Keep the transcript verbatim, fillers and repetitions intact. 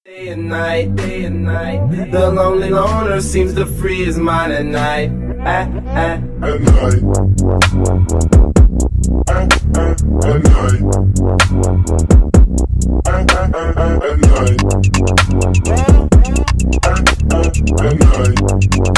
Day and night, day and night, the lonely loner seems to free his mind at night. At, at, at night. At, at, at night. At, at, at, at night. At, at, at night.